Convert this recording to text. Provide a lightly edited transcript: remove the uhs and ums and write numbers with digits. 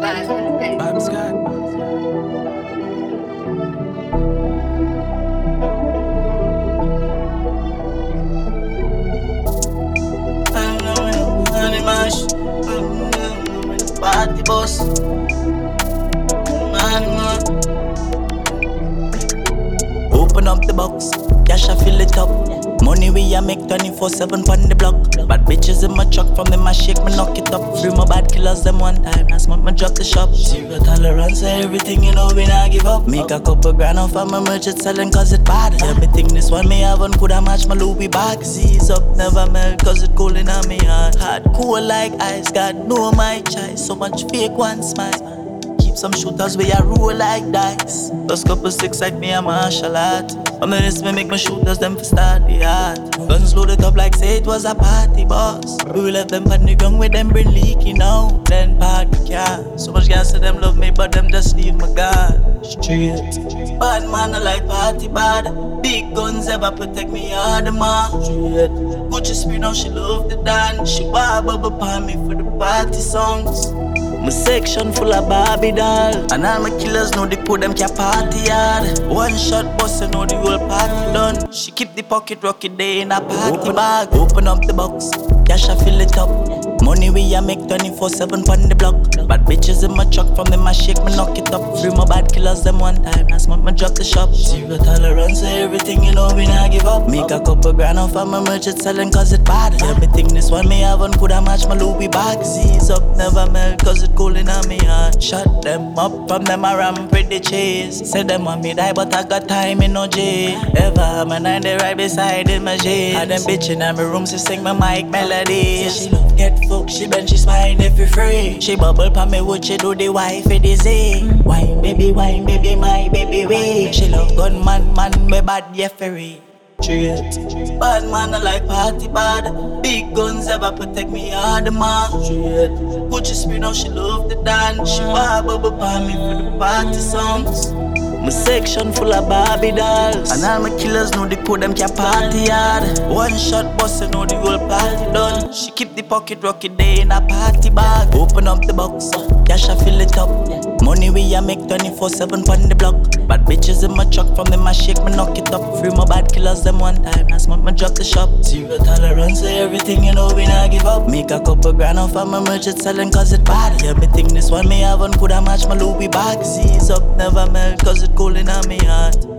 Vibes God. Money mash, party boss, man. Open up the box, cash I fill it up. Money we a make 24/7 pon the block. Bad bitches in my truck, from them I shake me knock it up. Free my bad killers them one time, last month me drop the shop. Zero tolerance, everything you know we not give up. Make a couple grand off of my merch, it's selling cause it bad. Everything this one me have on coulda match my Louis bag. Z's up, never melt cause it cool in me heart. Hard cool like ice, God know my choice. So much fake one smile. Some shooters where I roll like dice. Those couple sticks like me, I'm a martial art. A minutes me make my shooters them for start the art. Guns loaded up like say it was a party boss. We left them on the ground with them bring leaky now. Then park the car. So much gas to them love me, but them just leave my guard. Straight. Bad man I like party bad. Big guns ever protect me all the man. Straight. Gucci speed now she love the dance. She wild bubble pan me for the party songs. My section full of Barbie doll. And all my killers know they put them can party hard. One shot boss and know the whole party done. She keep the pocket rocket day in a party bag. Open up the box, cash I fill it up. Money we a make 24/7 pon the block. Bad bitches in my truck, from them I shake me knock it up. Free my bad killers them one time, last month me drop the shop. Zero tolerance, everything you know we not give up. Make a couple grand off of my merch, it's selling cause it bad. Everything this one me have on coulda match my Louis bag. Z's up, never melt cause it cool in me heart. Shut them up, from them I ramp with the chase. Say them want me die but I got time in no jail. Ever have my 9 they right beside in my jail. Had them bitch in my room to sing my mic melodies. She love get fucked, she bend, she smile every free. She bubble pa me what she do the wife for the Z. Wine baby, my baby way. She love gunman, man, me bad yeah ferry. Straight. Bad man I like party bad. Big guns ever protect me all the man. Straight. Gucci speed now she love the dance. She wild bubble pan me for the party songs. My section full of Barbie dolls. And all my killers know they put them can party hard. One shot boss and know the whole party done. She keep the pocket rocket day in a party bag. Open up the box, cash I fill it up. Money we a make 24/7 pon the block. Bad bitches in my truck, from them I shake me knock it up. Free my bad killers them one time, last month me drop the shop. Zero tolerance, everything you know we not give up. Make a couple grand off of my merch, it's selling cause it bad. Everything this one me have on coulda match my Louis bag. Z's up, never melt cause it cool in me heart.